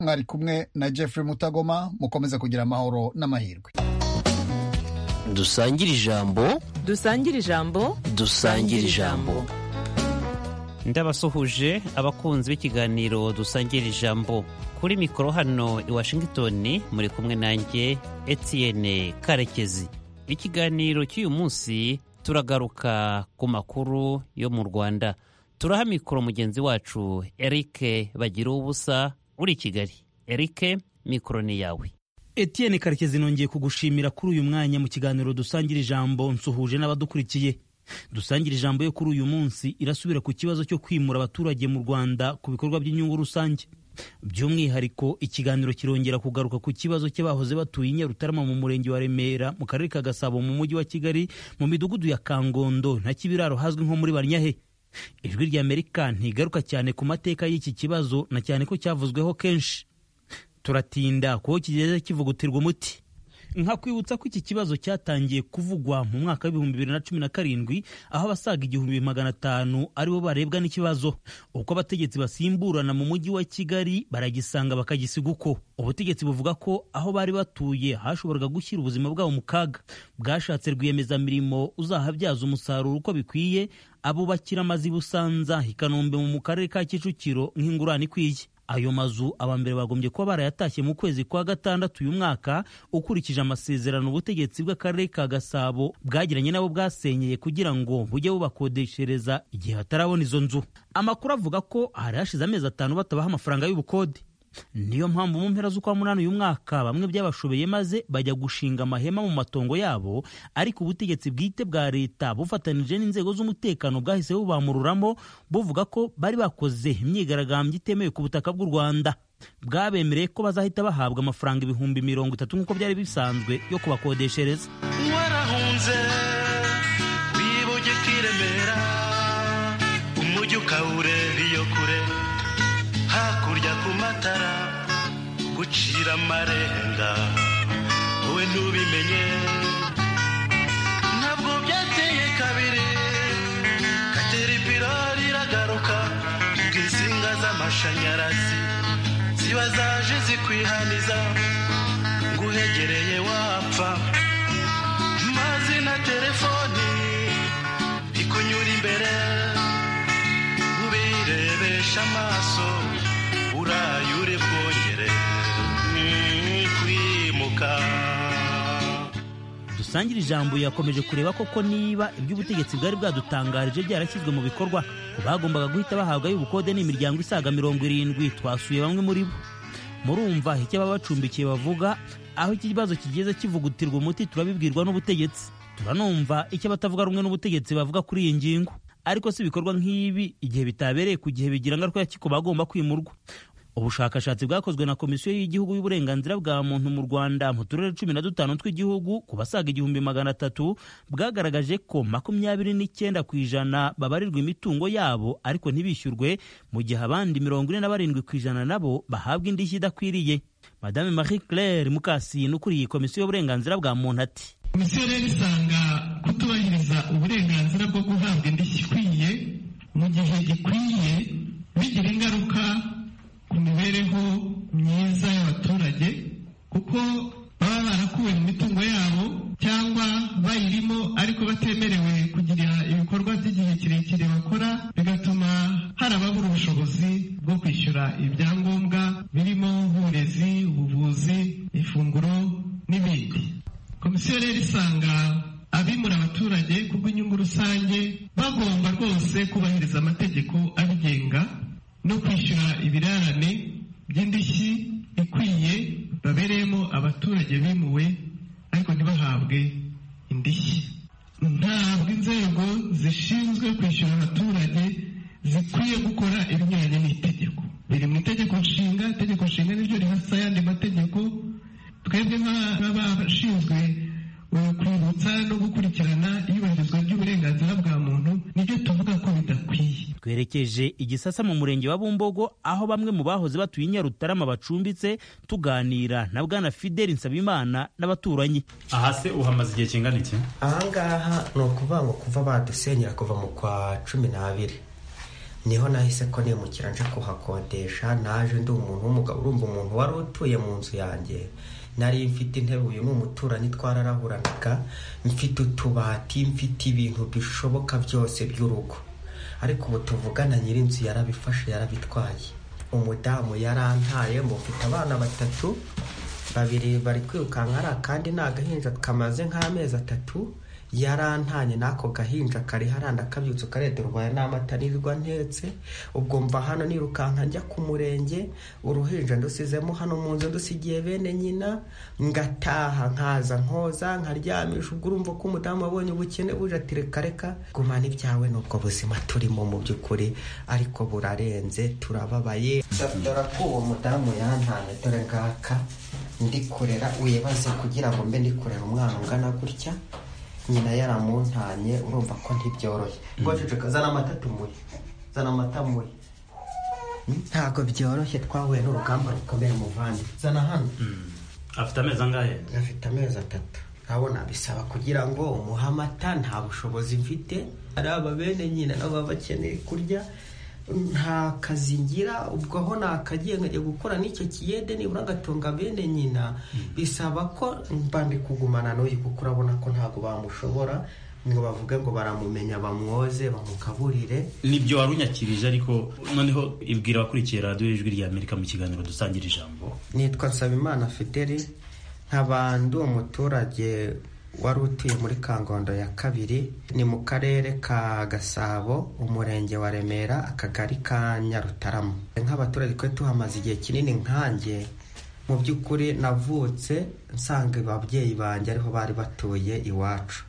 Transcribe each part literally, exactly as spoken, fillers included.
mwari kumwe na Jeffrey Mutagoma. Mukomeze kugira amahoro n'amahirwe. Dusangire ijambo, dusangire ijambo, dusangire ijambo. Ndabasuhuje abakunzi b'ikiganiro dusangira ijambo. Kuri mikoro hano i Washington muri kumwe nanjye Etienne Karekezi. Ikiganiro cy'uyu munsi turagaruka ku makuru yo mu Rwanda. Turaha mikoro mugenzi wacu Eric Bagira ubusa uri Kigali. Eric, mikoro ni yawe. Etienne Karekezi, nongeye kugushimira kuri uyu mwanya mu kiganiro dusangira ijambo. Nsuhuje n'abadukurikiye. Dusangira ijambo yo kuri uyu munsi irasubira ku kibazo cyo kwimura abaturage mu Rwanda ku bikorwa by'inyungu rusange. By'umwihariko ikiganiro kirongera kugaruka ku kibazo cy'abahoze batuye i Nyarutarama mu murenge wa Remera mu karere ka Gasabo mu mujyi wa Kigali mu midugudu ya Kangondo na Kibiraro hazwi nko muri Barnyahe. Ijwi ry'Amerika ntigaruka cyane ku mateka y'iki kibazo na cyane ko cyavuzweho kenshi. Turatinda kuko kigeze kivugutirwa umuti. Nka kwibutsa ko iki kibazo cyatangiye kuvugwa mu mwaka w'ibihumbi bibiri na cumi na karindwi aho abasaga igihumbi magana atanu aribo barebwa n'ikibazo. Uko abategetsi basimburana mu mujyi wa Kigali baragisanga bakagisiga uko. Ubutegetsi buvuga ko aho bari batuye hashoboraga gushyira ubuzima bwabo mu kaga. Bwashatse rwiyemezamirimo uzahabyaza umusaruro uko bikwiye, abubakira amazu i Busanza, i Kanombe mu karere ka Kicukiro nk'ingurane ikwiye. Ayo mazu abambere bagombye kuba barayatashye mu kwezi kwa gatandatu uyu mwaka ukurikije amasezerano ubutegetsi bw'akarere ka Gasabo bwagiranye nabo bwasenyeye kugira ngo bujye bubakodeshereza igihe hatarabona izo nzu. Amakuru avuga ko hari hashize amezi atanu batabaha amafaranga y'ubukode. Niyo mpamvu mu mpera z'ukwa munani uyu mwaka bamwe byabashobeye maze bajya gushinga amahema mu matongo yabo, ariko ubutegetsi bwite bwa leta bufatanije n'inzego z'umutekano bwahise bubamururamo buvuga ko bari bakoze imyigaragambyo itemewe ku butaka bw'u Rwanda. Bwabemereye ko bazahita bahabwa amafaranga ibihumbi mirongo itatu nk'uko byari bisanzwe yo kubakodeshereza. Warahunze wibuge kiremera umujyi ukawureba iyo kure hakurya ku matara gucira amarenga wowe ntubimenye. Ntabwo byateye kabiri Caterpillar iragaruka ubw'insinga z'amashanyarazi ziba zaje zikwihaniza nguhegereye wapfa, mazi na telefoni bikunyura imbere ubirebesha amaso urayure bwongere kwimuka. Dusangira ijambo yakomeje kureba koko niba iby'ubutegetsi bwari bwadutangarije byarashyizwe mu bikorwa. Bagombaga guhita bahabwa y'ubukode n'imiryango isaga mirongo irindwi. Twasuye bamwe muri bo. Murumva icyo baba bacumbikiye bavuga. Aho iki kibazo kigeze kivugutirwa umuti turabibwirwa n'ubutegetsi. Turanumva icyo batavuga rumwe n'ubutegetsi bavuga kuri iyi ngingo. Ariko si ibikorwa nk'ibi igihe bitabereye ku gihe bigira ngaruka ya kiko bagomba kwimurwa. Ubushakashatsi bwakozwe na Komisiyo y'Igihugu y'Uburenganzira bwa Muntu mu Rwanda mu turere cumi na dutanu tw'igihugu ku basaga igihumbi magana atatu bwagaragaje ko makumyabiri n'icyenda ku ijana babarirwa imitungo yabo ariko ntibishyurwe, mu gihe abandi mirongo ine na barindwi ku ijana nabo bahabwa indishyi idakwiriye. Madame Marie Claire Mukasine ukuriye Komisiyo y'Uburenganzira bwa Muntu ati: Komisiyo rero isanga kutubahiriza uburenganzira bwo guhabwa indishyi ikwiye mu gihe gikwiye bigira ingaruka ku mibereho myiza y'abaturage, kuko baba barakuwe mu mitungo yabo cyangwa bayirimo ariko batemerewe kugira ibikorwa by'igihe kirekire bakora, bigatuma hari ababura ubushobozi bwo kwishyura ibyangombwa birimo uburezi, ubuvuzi, ifunguro n'ibindi. Komisiyo rero isanga abimura abaturage kubw'inyungu rusange bagomba rwose kubahiriza amategeko abigenga no kwishyura ibirarane by'indishyi ikwiye babereyemo abaturage bimuwe ariko ntibahabwe indishyi. Ntabwo inzego zishinzwe kwishyura abaturage zikwiye gukora ibinyuranye n'itegeko. Biri mu itegeko nshinga. Itegeko nshinga niryo rihasa ayandi mategeko. Twebwe nk'abashinzwe kwibutsa no gukurikirana iyubahirizwa ry'uburenganzira bwa muntu nibyo tuvuga ko bidakwiye. Twerekeje igisasa mu murenge wa Bumbogo aho bamwe mu bahoze batuye i Nyarutarama bacumbitse tuganira na Bwana Fidel Nsabimana n'abaturanyi. Aha se uhamaze igihe kingana iki? Aha ngaha ni ukuvuga ngo kuva badusenyera kuva mu kwa cumi n'abiri niho nahise ko nimukira nje kuhakodesha. Naje ndi umuntu w'umugabo, urumva umuntu wari utuye mu nzu yanjye nari mfite intebe, uyu ni umuturanyi twararahuranaga, mfite utubati, mfite ibintu bishoboka byose by'urugo. Ariko ubu tuvugana nyir'inzu yarabifashe yarabitwaye. Umudamu yarantaye, mufite abana batatu, babiri bari kwirukanka ari akandi ni agahinja kamaze nk'amezi atatu. Yarantanye n'ako gahinja kari haranda kabyutse karedera urwaye n'amata nirirwa ntetse. Ubwo mva hano nirukanka njya ku murenge, uruhinja ndusizemo hano mu nzu ndusigiye bene nyina, ngataha nkaza nkoza nkaryamisha. Ubwo urumva ko umudamu abonye ubukene buje ati reka reka gumana ibyawe n'ubwo buzima turimo mu by'ukuri, ariko burarenze turababaye. Dore ko uwo mudamu yantanye, dore ngaka ndikurera, wibaze kugira ngo mbe ndikurera umwana ungana gutya, nyina yaramuntanye, urumva ko ntibyoroshye. Ngojeje zana amata tumuye, zana amata muye. Ntago byoroshye, twahuye n'urugamba rukomeye muvandi. Zana hano. Afite amezi angahe? Afite amezi atatu. Abona bisaba kugira ngo umuha amata, nta bushobozi mfite. Ari aba bene nyina nabo bakeneye kurya, nta kazi ngira. Ubwo aho nakagiye nkajya gukora n'icyo kiyede nibura ngatunga bene nyina, bisaba ko mbandi kugumana n'uyu kuko urabona ko ntago bamushobora ngo bavuge ngo baramumenya bamwoze bamukaburire. Nibyo warunyakirije, ariko noneho ibwira abakurikiye radiyo y'Ijwi ry'Amerika mu kiganiro dusangira ijambo. Nitwa Nsabimana Fideli, nk'abandi umuturage wari utuye muri Kangondo ya kabiri, ni mu karere ka Gasabo, umurenge wa Remera, akagari ka Nyarutarama. Nk'abaturage twe tuhamaze igihe kinini nkanjye, mu by'ukuri navutse nsanga ababyeyi banjye ariho bari batuye iwacu.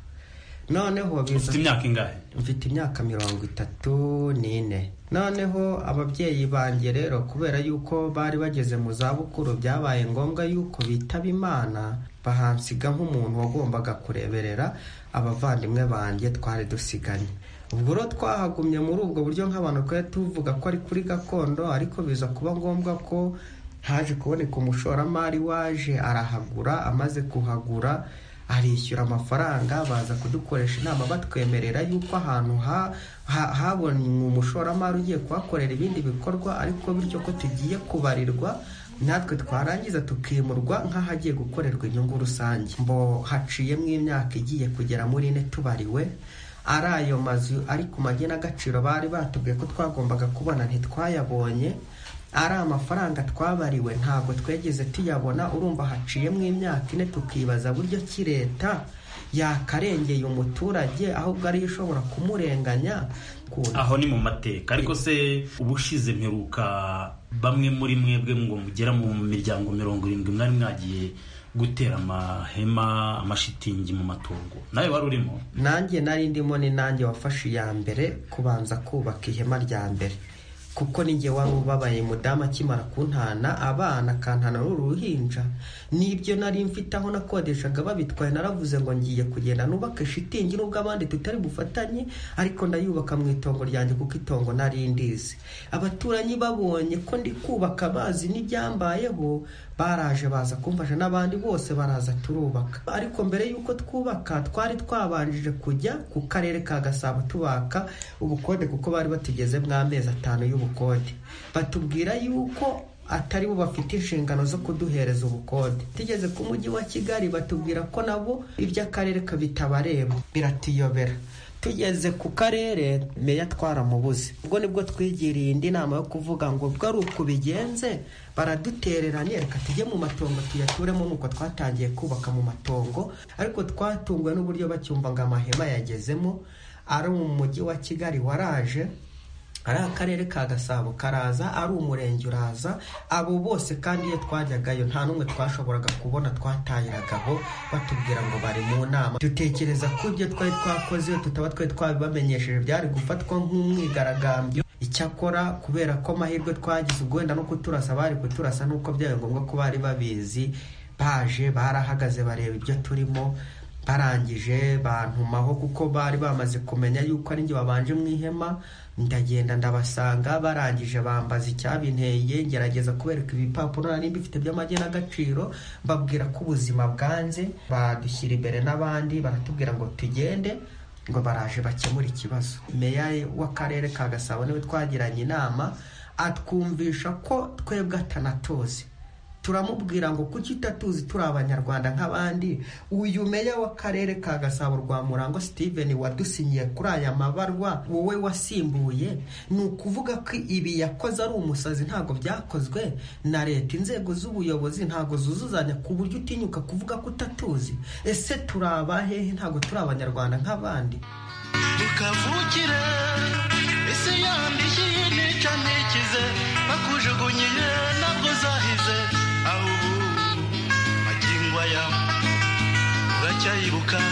Noneho biza ufite imyaka ingahe? Mfite imyaka mirongo itatu n'ine. Noneho ababyeyi banjye rero kubera yuko bari bageze mu zabukuru, byabaye ngombwa yuko bitaba Imana, bahansiga nk'umuntu wagombaga kureberera abavandimwe banjye twari dusiganye. Ubwo rero twahagumye muri ubwo buryo nk'abantu twari tuvuga ko ari kuri gakondo, ariko biza kuba ngombwa ko haje kuboneka umushoramari waje arahagura. Amaze kuhagura arishyura amafaranga, baza kudukoresha inama batwemerera yuko ahantu ha habonye umushoramari ugiye kuhakorera ibindi bikorwa, ariko bityo ko tugiye kubarirwa natwe twarangiza tukimurwa nk'ahagiye gukorerwa inyungu rusange. Mbo haciyemo imyaka igiye kugera muri ine tubariwe. Ari ayo mazu ari ku magena agaciro bari batubwiye ko twagombaga kubona ntitwayabonye, ari amafaranga twabariwe ntabwo twegeze tuyabona. Urumva haciyemo imyaka ine tukibaza buryo ki leta yakarengeye umuturage ahubwo ariyo ishobora kumurenganya. Aho ni mu mateka, ariko se ubushize mperuka bamwe muri mwebwe ngo mugera mu miryango mirongo irindwi mwari mwagiye gutera amahema amashitingi mu matongo, nawe wari urimo? Nanjye nari ndimo, ni nanjye wafashe iya mbere kubanza kubaka ihema rya mbere, kuko ninjye wari ubabaye. Mudamu akimara kuntana abana kantana n'uruhinja, nibyo nari mfite aho nakodeshaga babitwaye. Naravuze ngo ngiye kugenda nubaka shitingi nubwo abandi tutari bufatanye, ariko ndayubaka mu itongo ryanjye kuko itongo nari ndizi. Abaturanyi babonye ko ndi kubaka bazi n'ibyambayeho, baraje baza kumfasha, n'abandi bose baraza turubaka. Ariko mbere yuko twubaka twari twabanjije kujya ku karere ka Gasabo tubaka ubukode, kuko bari batigeze mw'amezi atanu y'ubukode. Batubwira yuko atari bo bafite inshingano zo kuduhereza ubukode. Tigeze ku mujyi wa Kigali batubwira ko nabo iby'akarere kabitabareba, biratiyobera. Tugeze ku karere meya twaramubuze. Ubwo nibwo twigiriye indi nama yo kuvuga ngo ubwo ari uko bigenze baradutereranye, reka tujye mu matongo tuyaturemo. Nuko twatangiye kubaka mu matongo, ariko twatungwe n'uburyo bacyumva ngo amahema yagezemo. Ari mu mujyi wa Kigali waraje, ari akarere ka Gasabo karaza, ari umurenge uraza. Abo bose kandi iyo twajyagayo nta n'umwe twashoboraga kubona, twatayiragaho batubwira ngo bari mu nama. Dutekereza ko ibyo twari twakoze tutaba twari twabibamenyesheje byari gufatwa nk'umwigaragambyo. Icyakora kubera ko amahirwe twagize ugwenda no kuturasa bari kuturasa, nuko byabaye ngombwa ko bari babizi, baje barahagaze bareba ibyo turimo. Barangije bantumaho kuko bari bamaze kumenya yuko ari njye wabanje mu ihema. Ndagenda ndabasanga, barangije bambaza icyabinteye, ngerageza kubereka ibipapuro nari mbifite by'amagena agaciro, babwira ko ubuzima bwanze. Badushyira imbere n'abandi baratubwira ngo tugende ngo baraje bakemura ikibazo. Meya w'akarere ka Gasabo niwe twagiranye inama atwumvisha ko twebwe atanatozi. Turamubwira ngo kuki utatuzi turi abanyarwanda nk'abandi. Uyu meya w'akarere ka Gasabo Rwamurango Steven wadusinyiye kuri aya mabarwa wowe wasimbuye, ni ukuvuga ko ibi yakoze ari umusazi, ntago byakozwe na leta. Inzego z'ubuyobozi ntago zuzuzanya ku buryo utinyuka kuvuga ko utatuzi. Ese turabahehe? Ntago turi abanyarwanda nk'abandi. Ukavukire ese yambishye nica nikize bakujugunyiye nabwo zahize aho magingwa ya uracyayibuka.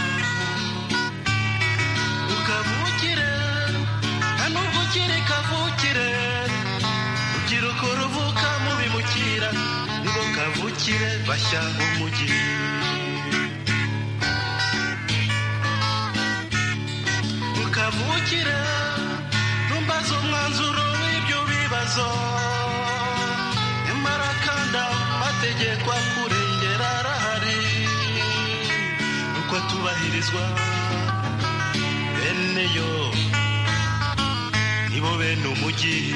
Ukavukire hano uvukire kavukire urubyiruko ruvuka mu bimukira nibo kavukire bashya umujyi. Ukavukire numbaza umwanzuro w'ibyo bibazo nyamara kandi amategeko akurengera arahari uko tubahirizwa bene yo nibo bene umujyi.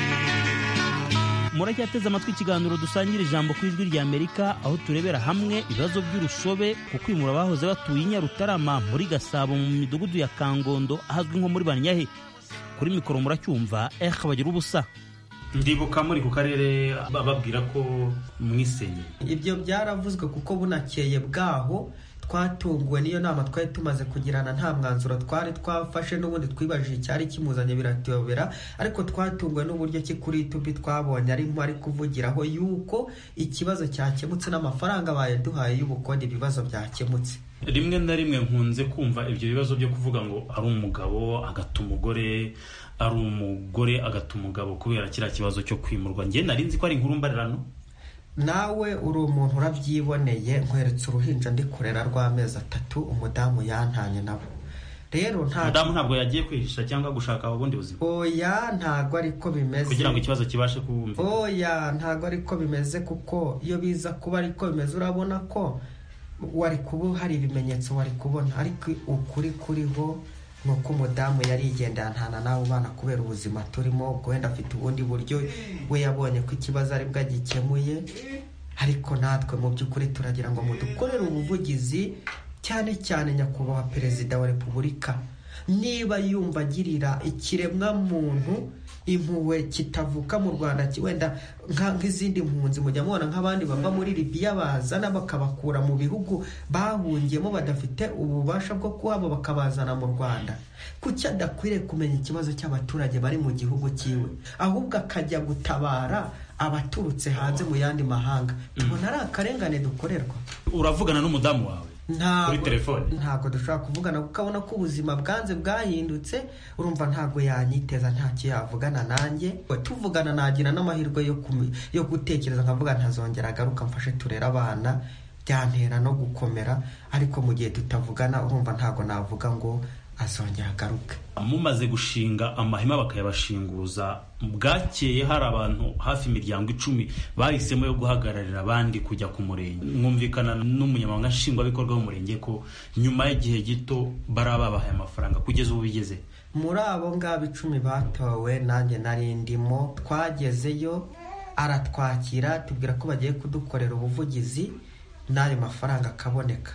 Muracyateze amatwi ikiganiro dusangira ijambo ku ijwi rya Amerika, aho turebera hamwe ibibazo by'urusobe ku kwimura abahoze batuye i Nyarutarama muri Gasabo mu midugudu ya Kangondo ahazwi nko muri Banyahe. Kuri mikoro muracyumva eh bagira ubusa. Ndibuka muri ku karere bababwira ko mwisenye. Ibyo byaravuzwe kuko bunakeye bwaho twatunguwe niyo nama twari tumaze kugirana, nta mwanzuro twari twafashe, n'ubundi twibajije icyari kimuzanye biratuyobera, ariko twatunguwe n'uburyo ki kuri YouTube twabonye arimo ari kuvugiraho yuko ikibazo cyakemutse n'amafaranga bayaduhaye y'ubukode ibibazo byakemutse. Rimwe na rimwe nkunze kumva ibyo bibazo byo kuvuga ngo ari umugabo agata umugore, ari umugore agata umugabo kubera kira kibazo cyo kwimurwa. Nge nari nzi ko ari inkuru mbarerano. Nawe uri umuntu urabyiboneye, nkweretse uruhinja ndi kurera rw'amezi atatu umudamu yantanye nabo. Rero nta umudamu ntabwo yagiye kwihisha cyangwa gushaka ubundi buzima. Oya, ntago ariko bimeze. Kugira ngo ikibazo kibashe kumva. Oya, ntago ariko bimeze kuko iyo biza kuba ariko bimeze urabona ko wari kuba hari ibimenyetso wari kubona, ariko ukuri kuriho nuko umudamu yari igenda ntana nawe bana kubera ubuzima turimo, wenda afite ubundi buryo we yabonye ko ikibazo ari bwagikemuye. Ariko natwe mu by'ukuri turagira ngo mudukorere ubuvugizi, cyane cyane nyakubahwa Perezida wa Repubulika niba yumva agirira ikiremwa muntu impuhwe kitavuka mu Rwanda, wenda nk'izindi mpunzi mujya mubona nk'abandi bava muri Libya bazana bakabakura mu bihugu bahungiyemo badafite ububasha bwo kuhaba bakabazana mu Rwanda, kuki adakwiriye kumenya ikibazo cy'abaturage bari mu gihugu cyiwe, ahubwo akajya gutabara abaturutse hanze mu yandi mahanga? Tubona ari akarengane dukorerwa. Uravugana n'umudamu wawe kuri telefone? Ntabwo dushobora kuvugana kuko abona ko ubuzima bwanze bwahindutse, urumva ntabwo yanyiteza ntacyo yavugana nanjye. Tuvugana nagira n'amahirwe yo yo gutekereza nkavuga ntazongera agaruka mfashe turera abana, byantera no gukomera. Ariko mu gihe tutavugana urumva ntabwo navuga ngo azongera agaruke. Mumaze gushinga amahema bakayabashinguza, bwakeye hari abantu hafi imiryango icumi bahisemo yo guhagararira abandi kujya ku murenge. Mwumvikana n'umunyamabanga nshingwabikorwa w'umurenge ko nyuma y'igihe gito barababahaye amafaranga, kugeza ubu bigeze muri abo ngabo icumi batowe. Nanjye nari ndimo, twagezeyo aratwakira tubwira ko bagiye kudukorera ubuvugizi n'ayo mafaranga akaboneka.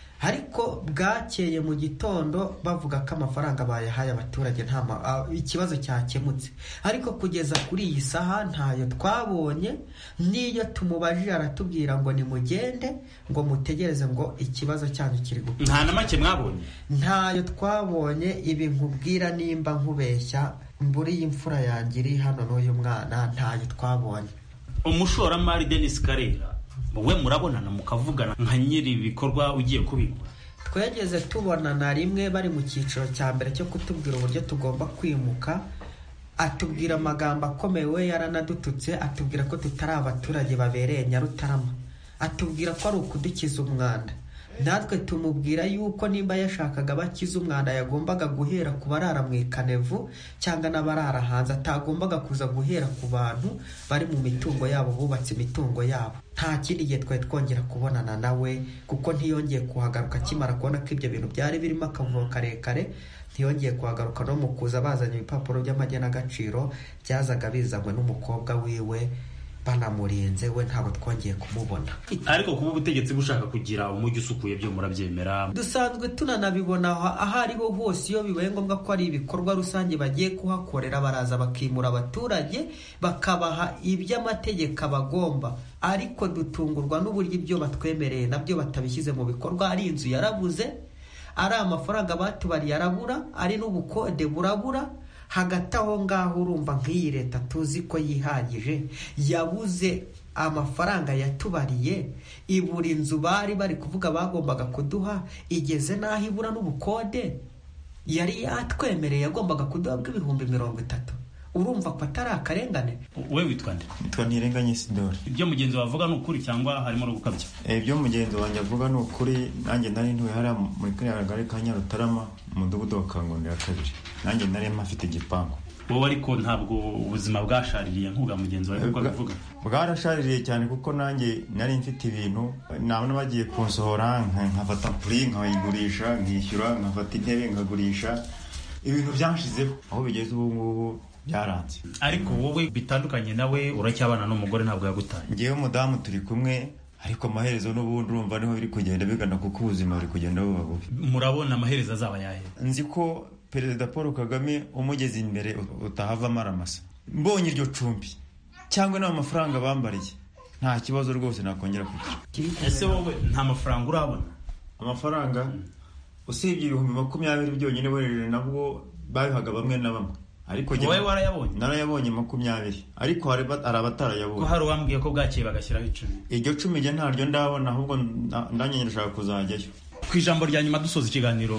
Ariko bwakeye mu gitondo bavuga ko amafaranga bayahaye abaturage nta ikibazo cyakemutse. Ariko kugeza kuri iyi saha ntayo twabonye, niyo tumubajije aratubwira ngo nimugende ngo mutegereze ngo ikibazo cyanyu kiri gukora. Nta na make mwabonye? Ntayo twabonye. Ibi nkubwira nimba nkubeshya mburi y'imfura yanjye iri hano n'uyu mwana ntayo twabonye. Umushoramari Denis Karera we murabonana mukavugana nka nyiri ibikorwa ugiye kubikwa? Twegeze tubonana rimwe bari mu cyiciro cya mbere cyo kutubwira uburyo tugomba kwimuka. Atubwira amagambo akomeye, we yaranadututse, atubwira ko tutari abaturage babereye Nyarutarama, atubwira ko ari ukudukiza umwanda. natwe tumubwira yuko nimba yashakaga bakiza umwanda yagombaga guhera ku barara mu ikanevu cyangwa n'abarara hanze, atagombaga kuza guhera ku bantu bari mu mitungo yabo, bubatse imitungo yabo. Nta kindi gihe twari twongera kubonana nawe kuko ntiyongeye kuhagaruka akimara kubona ko ibyo bintu byari birimo akavuyo karekare. Ntiyongeye kuhagaruka no mu kuza bazanye ibipapuro by'amagenagaciro byazaga bizanywe n'umukobwa wiwe banamurenze, we ntabwo twongeye kumubona. Ariko kuba ubutegetsi bushaka kugira umujyi usukuye byo murabyemera? Dusanzwe tunanabibona aho ariho hose, iyo bibaye ngombwa ko ari ibikorwa rusange bagiye kuhakorera baraza bakimura abaturage bakabaha iby'amategeko abagomba, ariko dutungurwa n'uburyo ibyo batwemereye nabyo batabishyize mu bikorwa. Ari inzu yarabuze, ari amafaranga batubariye arabura, ari n'ubukode burabura. Hagati aho ngaho urumva nk'iyi leta tuzi ko yihagije yabuze amafaranga yatubariye, ibura inzu bari bari kuvuga bagombaga kuduha, igeze n'aho ibura n'ubukode yari yatwemereye yagombaga kuduha bw'ibihumbi mirongo itatu. Urumva ko atari akarengane. We witwa nde? Witwa Ntirenganya Isidore. Ibyo mugenzi wavuga ni ukuri cyangwa harimo no gukabya? Ibyo mugenzi wanjye avuga ni ukuri. Nanjye nari ntuye hariya muri kariya kagari ka Nyarutarama mu mudugudu wa Kangondera kabiri. Nanjye nari mpafite igipangu. Wowe ariko ntabwo ubuzima bwashaririye nk'uga mugenzi wawe uko bivuga? Bwarashaririye cyane kuko nanjye nari mfite ibintu, nabona bagiye kunsohora nkafata puri nkayigurisha, nkishyura, nkafata intebe nkagurisha. Ibintu byanshizeho aho bigeze ubu ngubu byaranze. Ariko wowe bitandukanye nawe uracyabana n'umugore ntabwo yagutaye? Ngewe umudamu turi kumwe, ariko amaherezo n'ubundi urumva niho biri kugenda bigana kuko ubuzima buri kugenda buba bubi. Murabona amaherezo azaba yahe? Nzi ko Perezida Paul Kagame umugeze imbere utahava amaramasa. Mbonye iryo cumbi cyangwa n'amafaranga bambariye, nta kibazo rwose nakongera kugira. Ese wowe nta mafaranga urabona? Amafaranga usibye ibihumbi makumyabiri byonyine werereje nabwo babihaga bamwe na bamwe. Ariko wowe warayabonye? Narayabonye makumyabiri, ariko hari abatarayabonye. Ko hari uwambwiye ko bwakeye bagashyiraho icumi. Iryo cumi je ntaryo ndabona, ahubwo ndanye ndashaka kuzajyayo. Ku ijambo rya nyuma dusoza ikiganiro,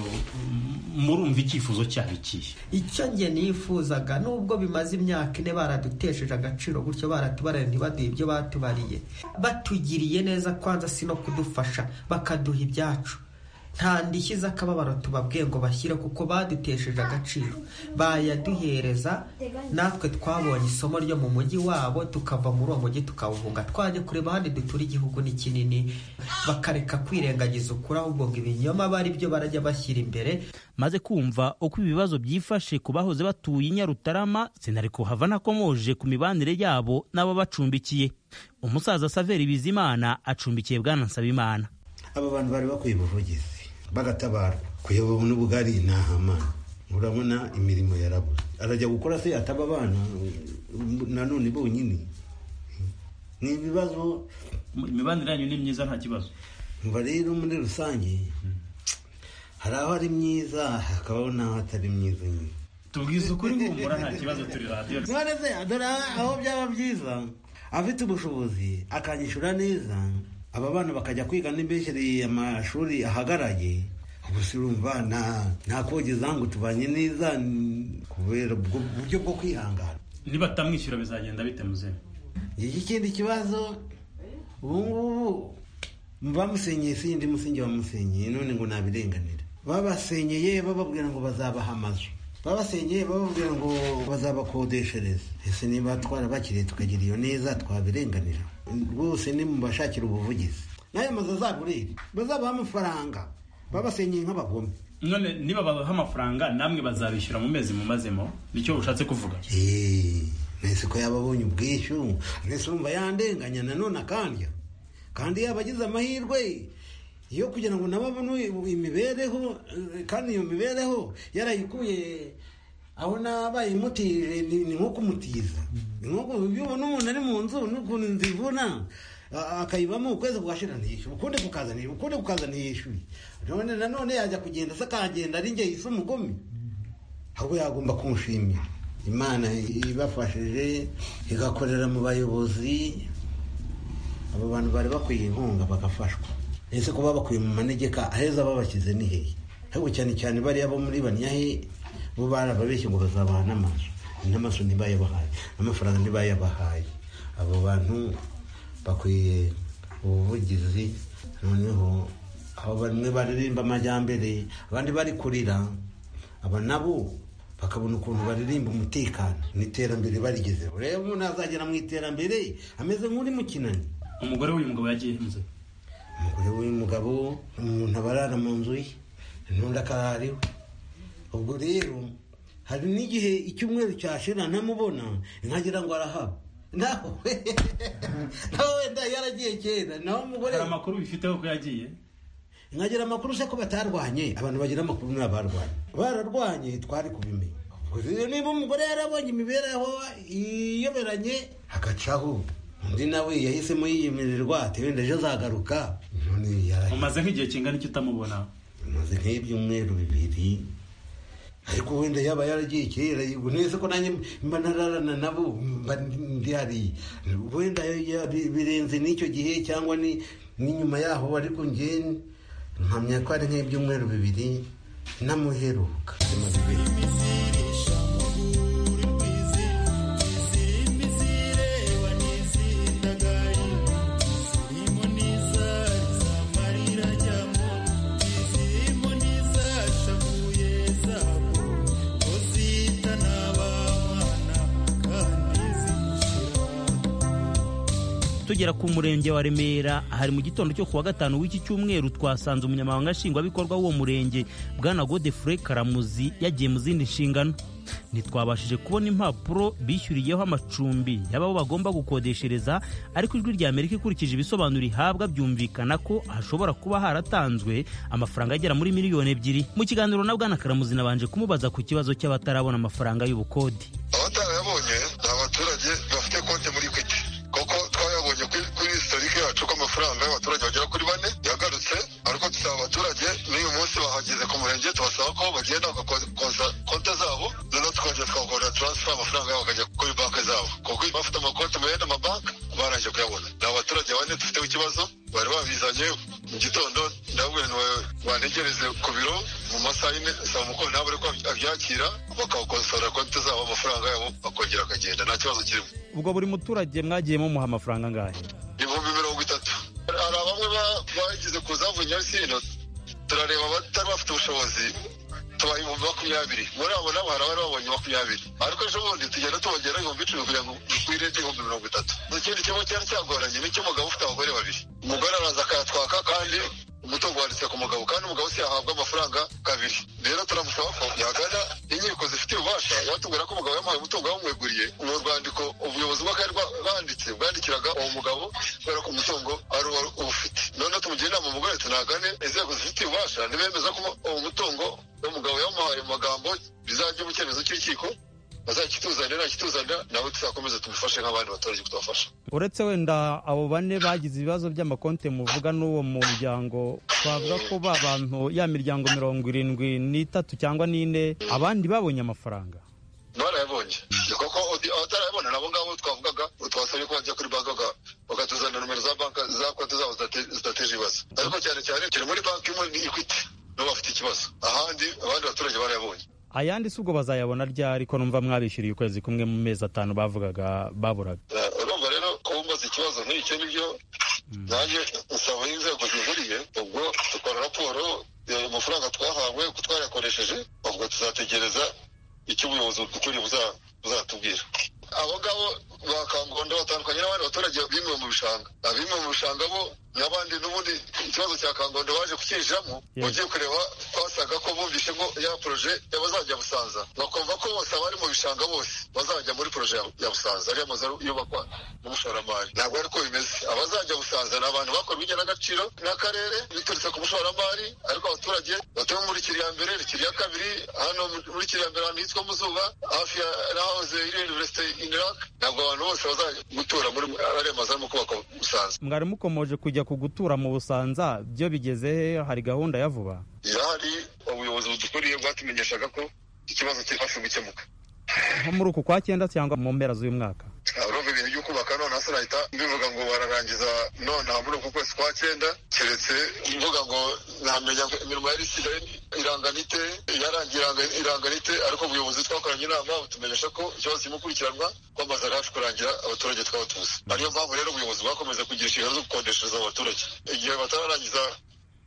murumva icyifuzo cyabo ikihe? Icyo nge nifuzaga, nubwo bimaze imyaka ine baradutesheje agaciro gutyo, baratubarira ntibaduhe ibyo batubariye, batugiriye neza kwanza si no kudufasha bakaduha ibyacu. Nta ndishyi z'akababaro tubabwiye ngo bashyire kuko badutesheje agaciro, bayaduhereza natwe twabonye isomo ryo mu mujyi wabo tukava muri uwo mujyi tukawuhunga twajya kureba ahandi dutura. Igihugu ni kinini, bakareka kwirengagiza ukuri ahubwo ngo ibinyoma bari byo barajya bashyira imbere. Maze kumva uko ibibazo byifashe ku bahoze batuye i Nyarutarama, sinari kuhava nakomoje ku mibanire yabo n'abo bacumbikiye. Umusaza Saveri Bizimana acumbikiye Bwana Nsabimana. Aba bantu bari bakwiye ubuvugizi bagatabarwa, kuyoboka n'ubugari ntahamana. Urabona imirimo yarabuze, arajya gukora se ataba abana nanone bonyine. Ni ibibazo, imibanire yanyu ni myiza nta kibazo. Mva rero muri rusange hari aho ari myiza hakabaho n'aho atari myiza nyine. Tubwiza ukuri ngumura nta kibazo turi radio. None se adora aho byaba byiza afite ubushobozi akanyishura neza, aba bana bakajya kwiga n'imbeshereye amashuri ahagaraye. Gusa urumva nta kogeza ngo tubanye neza kubera uburyo bwo kwihangana. Niba tamwishyura bizagenda bite muze? Iki kindi kibazo ubu ngubu bamusenyeye sindi musingi bamusenyeye, none ngo nabirenganira. Babasenyeye bababwira ngo bazabaha amazu, babasenyeye bababwira ngo bazabakodeshereza. Ese niba twara bakiriye tukagira iyo neza twabirenganira? Rwose ni mu bashakira ubuvugizi nayo mazu azagurire, bazabaha amafaranga. Babasenyeye nk'abagome. None niba babaha amafaranga namwe bazabishyura mu mezi mumazemo, nicyo ushatse kuvuga? Eh, nese ko yababonye ubwishyu, nese urumva yandenganya nanone akandya. Kandi yabagize amahirwe iyo kugira ngo nababone imibereho, kandi iyo mibereho yarayikuye aho nabaye mutire ni nko kumutiza. Nko ubona umuntu ari mu nzu n'ukuntu nzivuna akayibamo ukwezi kugashira ntiyishyura, ukunde kukazanira ukunde kukazanira yishyuye. None nanone yajya kugenda se akagenda ari nge yise umugome, ahubwo yagomba kumushimira. Imana ibafashije igakorera mu bayobozi, abo bantu bari bakwiye inkunga bagafashwa. Ese ko babakuye mu manegeka aheza babashyize ni hehe? Ahubwo cyane cyane bari abo muri Banyahe bo barababeshye ngo bazabaha n'amazu, n'amazu ntibayabahaye, n'amafaranga ntibayabahaye. Abo bantu bakwiye ubuvugizi, noneho aho bamwe baririmba amajyambere abandi bari kurira, aba nabo bakabona ukuntu baririmba umutekano n'iterambere barigezeho. Rero umuntu azagera mu iterambere ameze nk'uri mu kinani. Umugore w'uyu mugabo yagiye hanze. Umugore w'uyu mugabo umuntu abarara mu nzu ye n'undi akarariwe. Ubwo rero hari n'igihe icyumweru cyashira ntamubona nkagira ngo arahaba. Naho naho wenda yaragiye kera. Naho umugore hari amakuru bifiteho ko yagiye. Nkagira amakuru se ko batarwanye. Abantu bagira amakuru n'abarwanye. Bararwanye twari kubimenya. Ubwo niba umugore yarabonye imibereho iyoberanye agacaho, undi nawe yahisemo yiyemererwa ati wenda ejo azagaruka. None yaragiye. Umaze nk'igihe kingana icyo utamubona? Umaze nk'ibyumweru bibiri. Ariko wenda yaba yaragiye kera, nese ko nanjye mba nararana nabo mba ndi hari. Wenda birenze n'icyo gihe cyangwa ni n'inyuma yaho, ariko njye mpamya ko ari nk'ibyumweru bibiri namuheruka. Tugera ku murenge wa Remera hari mu gitondo cyo kuwa gatanu w'iki cyumweru twasanze umunyamabanga nshingwabikorwa w'uwo murenge Bwana Godefroid Karamuzi yagiye mu zindi nshingano. Ntitwabashije kubona impapuro bishyuriyeho amacumbi y'abo bagomba gukodeshereza, ariko ijwi rya Amerika ikurikije ibisobanuro ihabwa byumvikana ko hashobora kuba haratanzwe amafaranga agera muri miliyoni ebyiri. Mu kiganiro na Bwana Karamuzi nabanje kumubaza ku kibazo cy'abatarabona amafaranga y'ubukode. Abatarayabonye ni abaturage bafite konti muri Equity, kuko twayabonye kuri historike yacu ko amafaranga y'abaturage bagera kuri bane yagarutse. Ariko dusaba abaturage n'uyu munsi bahageze ku murenge tubasaba ko bagenda bagakoza konti zabo, noneho tukongera twakora transfer amafaranga yabo bakajya kuri banki zabo, kuko bafite amakonti mu yandi mabanki barangije kuyabona. Ni abaturage bane dufiteho ikibazo, bari babizanye mu gitondo, ndabwira bantegereze ku biro mu masaha yine saba umukoro ntabwo ariko abyakira bakawukosora konti zabo, amafaranga yabo bakongera akagenda nta kibazo kirimo. Ubwo buri muturage mwagiye mumuha amafaranga angahe? Ibihumbi mirongo itatu. Hari bamwe bagize kuzavunya sino turareba abatari bafite ubushobozi tubaha ibihumbi makumyabiri. Muri abo nabo hari abari babonye makumyabiri, ariko ejo bundi tugenda tubagera ibihumbi icumi kugira ngo dukwire ibihumbi mirongo itatu. Ikindi kibazo cyari cyagoranye ni cy'umugabo ufite abagore babiri. Umugore araza akayatwaka kandi umutungo wanditse ku mugabo, kandi umugabo si yahabwa amafaranga kabiri. Rero turamusaba ko yagana inkiko zifite ububasha, yatubwira ko umugabo yamuhaye umutungo yawumweguriye. Mu rwandiko ubuyobozi bw'akarere banditse bwandikiraga uwo mugabo kubera ko umutungo ari ufite. Noneho tumugira inama umugore tunagane inzego zifite ububasha ntibemeza ko uwo mutungo umugabo yamuhaye mu magambo bizajya mu cyemezo cy'urukiko, bazakituzanira kituzanira nawe tuzakomeza tumufashe nk'abandi baturage kutubafasha. Uretse wenda abo bane bagize ibibazo by'amakonte muvuga n'uwo muryango, twavuga ko ba bantu ya miryango mirongo irindwi n'itatu cyangwa n'ine abandi babonye amafaranga? Barayabonye, kuko abatarayabona nabo ngabo twavugaga twasabye ko bajya kuri banki bakatuzanira nomero za banki za konti zabo zidateje ibibazo. Ariko cyane cyane kiri muri banki imwe ni Equity nibo bafite ikibazo, ahandi abandi baturage barayabonye. Ayandi si ubwo bazayabona ryari ko numva mwabishyuriye ukwezi kumwe mu mezi atanu bavugaga baburaga? Urumva rero ko umbaza ikibazo nk'icyo nibyo nanjye nsaba inzego zihuriye, ubwo dukora raporo amafaranga twahawe ko twarakoresheje, ubwo tuzategereza icyo ubuyobozi dukuriye buzatubwira. Abo ngabo ba Kangondo batandukanye n'abandi baturage bimwe mu bishanga. Abimwe mu bishanga bo n'abandi n'ubundi ikibazo cya Kangondo baje kukijamo, ugiye kureba twasaga ko bumvishe ngo ya proje y'abazajya Busanza, bakumva ko bose abari mu bishanga bose bazajya muri proje ya Busanza, ari amazu yubakwa n'umushoramari. Ntabwo ariko bimeze. Abazajya Busanza ni abantu bakora bijyana n'agaciro n'akarere biturutse ku mushoramari, ariko abaturage batuye muri kiriya mbere kiriya kabiri hano muri kiriya mbere ahantu hitwa Muzuba hafi ya nahoze iri university in Iraq, ntabwo abantu bose bazajya gutura muri ariya mazu arimo kubaka Busanza. Mwari mukomoje kujya ku gutura mu Busanza, byo bigeze he? Hari gahunda ya vuba? Irahari, ubuyobozi budukuriye bwatumenyeshaga ko ikibazo kiri hafi gukemuka nko muri uku kwa cyenda cyangwa mu mpera z'uyu mwaka. Urumva ibintu byo kubaka none hasi nahita mbivuga ngo bararangiza none muri uku kwezi kwa cyenda, keretse mvuga ngo namenya imirimo yari isigaye iranganite yarangira iranganite, ariko ubuyobozi twakoranye inama butumenyesha ko ikibazo kirimo gukurikiranwa ko amazu ari hafi kurangira abaturage twabatuze. Ariyo mpamvu rero ubuyobozi bwakomeza kugira inshingano zo gukodeshereza abaturage igihe batararangiza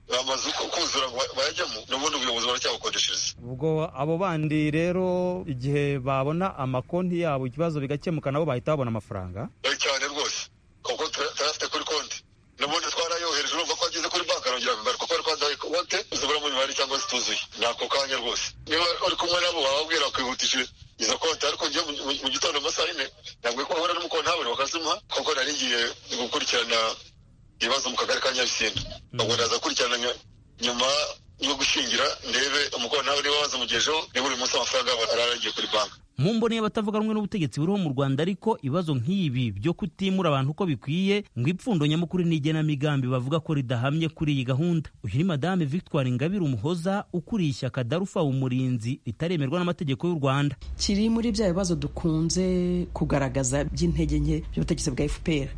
amazu kuzura bayajyamo n'ubundi ubuyobozi baracyabukodeshereza. Ubwo abo bandi rero igihe babona amakonti yabo ikibazo bigakemuka nabo bahita babona amafaranga cyane rwose kuko turafite kuri konti n'ubundi twarayohereje urumva ko ageze kuri banki arongera agaruka ko ari kwanza konti zibura mu mibare cyangwa zituzuye nako kanya rwose niba uri kumwe nabo bababwira kwihutisha izo konti ariko njye mu gitondo amasaha ine ntabwo ko bahura n'umukontabure bakazimuha kuko nari ngiye gukurikirana ibibazo mu kagari ka Nyabisindu ubwo ndaza kurikirana nyuma yo gushingira ndebe umukontabure niba bazamugejeho niba buri munsi amafaranga araragiye kuri banki. mu mboni y'abatavuga rumwe n'ubutegetsi buriho mu Rwanda ariko ibibazo nk'ibi byo kutimura abantu uko bikwiye ngo ipfundo nyamukuru n'igenamigambi bavuga ko ridahamye kuri iyi gahunda. Uyu ni Madame Victoire Ingabire Umuhoza ukuriye ishyaka Darufa Umurinzi ritaremerwa n'amategeko y'u Rwanda. Kiri muri bya bibazo dukunze kugaragaza by'intege nke by'ubutegetsi bwa F P R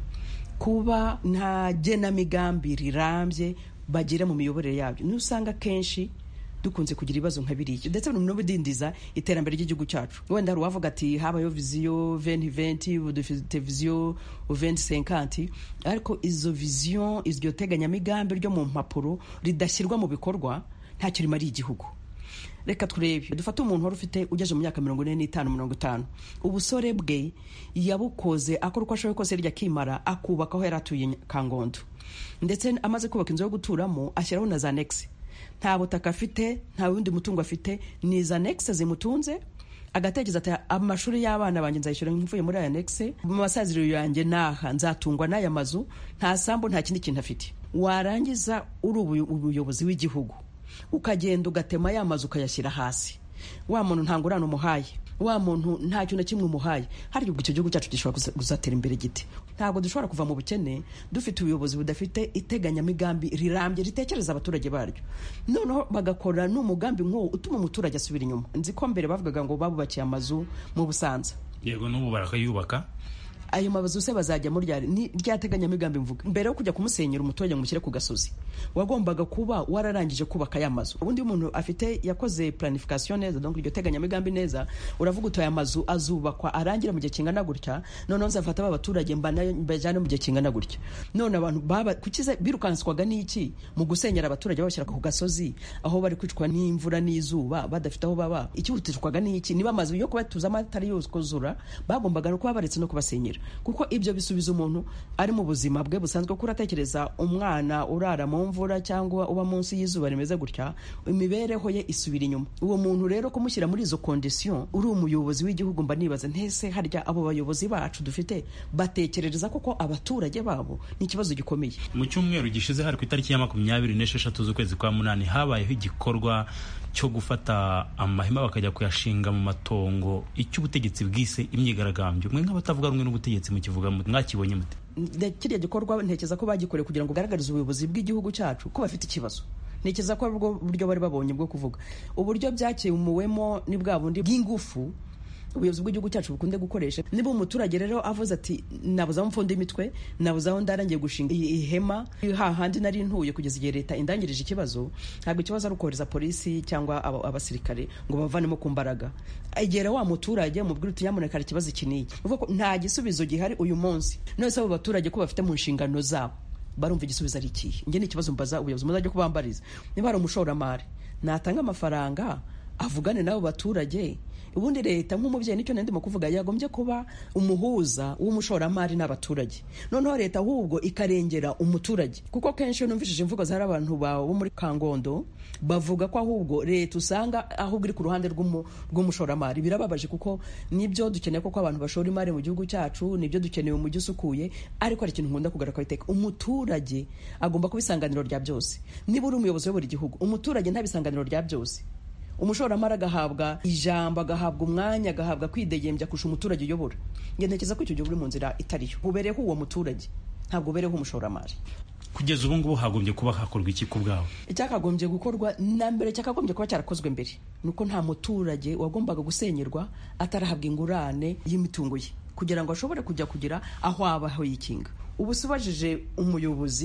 kuba nta genamigambi rirambye bagira mu miyoborere yabyo. Ni usanga kenshi dukunze kugira ibibazo nka biriya ndetse no bidindiza iterambere ry'igihugu cyacu. Wenda ruwavuga ati habayo viziyo vingt vingt dufite viziyo vingt cinquante ariko izo viziyo izyo teganyamigambi ryo mu mpapuro ridashyirwa mu bikorwa ntacyo rimari igihugu. Reka turebe dufate umuntu wari ufite ugeje mu myaka mirongo ine n'itanu mirongo itanu ubusore bwe yabukoze akora uko ashoboye kose rya kimara akubaka aho yaratuye Kangondo ndetse amaze kubaka inzu yo guturamo ashyiraho na za nexe nta butaka afite nta wundi mutungo afite ni za nexe zimutunze agatekereza ati amashuri y'abana banjye nzayishyura mvuye muri aya nexe mu masaziro yanjye naha nzatungwa n'aya mazu nta sambu nta kindi kintu afite. Warangiza uri ubuyobozi w'igihugu ukagenda ugatema ya mazu ukayashyira hasi wa muntu ntangurana umuhaye wa muntu nta cyo na kimwe umuhaye hari ubwo icyo gihugu cyacu gishobora kuzatera imbere gite. Ntabwo dushobora kuva mu bukene dufite ubuyobozi budafite iteganyamigambi rirambye ritekereza abaturage baryo noneho bagakora n'umugambi nk'uwo utuma umuturage asubira inyuma. Nzi ko mbere bavugaga ngo babubakiye amazu mu Busanza yego n'ubu barakayubaka ayo mabazo se bazajya muri ryari ni ryateganyamigambi mvuga mbere yo kujya kumusenyera umuturage ngo mushyire ku gasozi wagombaga kuba wararangije kubaka aya mazu. Ubundi umuntu afite yakoze planification neza donc iryo teganyamigambi neza uravuga utoya amazu azubakwa arangira mu gihe kingana gutya none nzafata abaturage mbajane mu gihe kingana gutya none abantu baba kukize birukanswaga n'iki mu gusenyera abaturage babashyira ku gasozi aho bari kwicwa n'imvura n'izuba badafite aho baba ikihutishwaga n'iki niba amazu yo kubatuza amatari yose kozura bagombaga no kuba baretse no kubasenyera kuko ibyo bisubiza umuntu ari mu buzima bwe busanzwe kuratekereza umwana urara mu mvura cyangwa uba munsi y'izuba rimeze gutya imibereho ye isubira inyuma. Uwo muntu rero kumushyira muri izo condition uri umuyobozi w'igihugu mba nibaza ntese harya abo bayobozi bacu dufite batekerereza koko abaturage babo ni ikibazo gikomeye. Mu cyumweru gishize hari ku itariki ya makumyabiri n'esheshatu z'ukwezi kwa munani habayeho igikorwa cyo gufata amahema bakajya kuyashinga mu matongo icy'ubutegetsi bwise imyigaragambyo. Mwe nk'abatavuga rumwe n'ubutegetsi mu kivuga mwakibonye mute? Kiriya gikorwa ntekeza ko bagikoreye kugira ngo ugaragarize ubuyobozi bw'igihugu cyacu ko bafite ikibazo. Ntekeza ko ubwo buryo bari babonye bwo kuvuga uburyo byakemuwemo ni bwa bundi bw'ingufu ubuyobozi bw'igihugu cyacu bukunde gukoresha. Niba umuturage rero avuze ati nabuza mfundo imitwe nabuza aho ndarangiye gushinga ihema hahandi nari ntuye kugeza igihe leta indangirije ikibazo ntabwo ikibazo ari ukohereza polisi cyangwa abasirikare ngo bavanemo ku mbaraga. Egera wa muturage mubwira uti nyamuneka ikibazo iki n'iki uvuga ko nta gisubizo gihari uyu munsi none se abo baturage ko bafite mu nshingano zabo barumva igisubizo ari iki. Nge ni ikibazo mbaza ubuyobozi muzajya kubambariza niba ari umushoramari natanga amafaranga avugane n'abo baturage. Ubundi leta nk'umubyeyi nicyo ndimo kuvuga yagombye kuba umuhuza w'umushoramari n'abaturage noneho leta ahubwo ikarengera umuturage kuko kenshi numvishije imvugo zari abantu bawo bo muri Kangondo bavuga ko ahubwo leta usanga ahubwo iri ku ruhande rw'umushoramari. Birababaje kuko nibyo dukeneye ko abantu bashora imari mu gihugu cyacu nibyo dukeneye umujyi usukuye ariko ari ikintu nkunda kugaruka iteka umuturage agomba kuba isanganiro rya byose. Niba uri umuyobozi w'uburi gihugu umuturage ntabisanganiro rya byose umushoramari agahabwa ijambo agahabwa umwanya agahabwa kwidegembya kurusha umuturage uyobora. Nge ntekereza ko icyo gihe uri mu nzira itariyo ubereho uwo muturage ntabwo ubereho umushoramari. Kugeza ubu ngubu hagombye kuba hakorwa iki ku bwawe? Icyakagombye gukorwa na mbere cyakagombye kuba cyarakozwe mbere nuko nta muturage wagombaga gusenyerwa atarahabwa ingurane y'imitungo ye kugira ngo ashobore kujya kugira aho abaho yikinga. Ubu subajije umuyobozi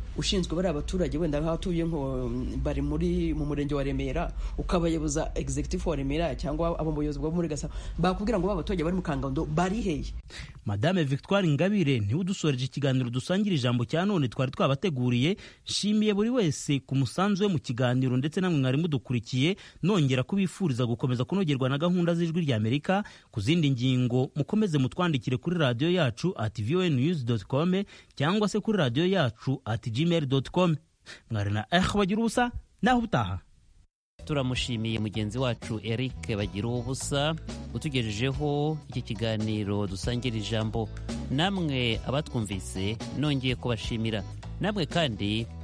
ushinzwe bari abaturage wenda nk'abatuye nko bari muri mu murenge wa Remera ukabayoboza executive wa Remera cyangwa abo muyobozi bwo muri Gasabo bakubwira ngo abaturage bari mu Kangondo bari heye. Madame Victoire Ingabire niwe udusoreje ikiganiro dusangira ijambo cya none twari twabateguriye. Shimiye buri wese ku musanzu we mu kiganiro ndetse namwe mwari mudukurikiye, nongera kubifuriza gukomeza kunogerwa na gahunda z'ijwi rya Amerika. Ku zindi ngingo mukomeze mutwandikire kuri radio yacu at voa news dot com cyangwa se kuri radio yacu at gmail dot com. Mwari na eh bagira ubusa naho utaha. Turamushimiye mugenzi wacu Eric bagira ubusa utugejejeho iki kiganiro dusangira ijambo. Namwe abatwumvise nongeye kubashimira. Namwe kandi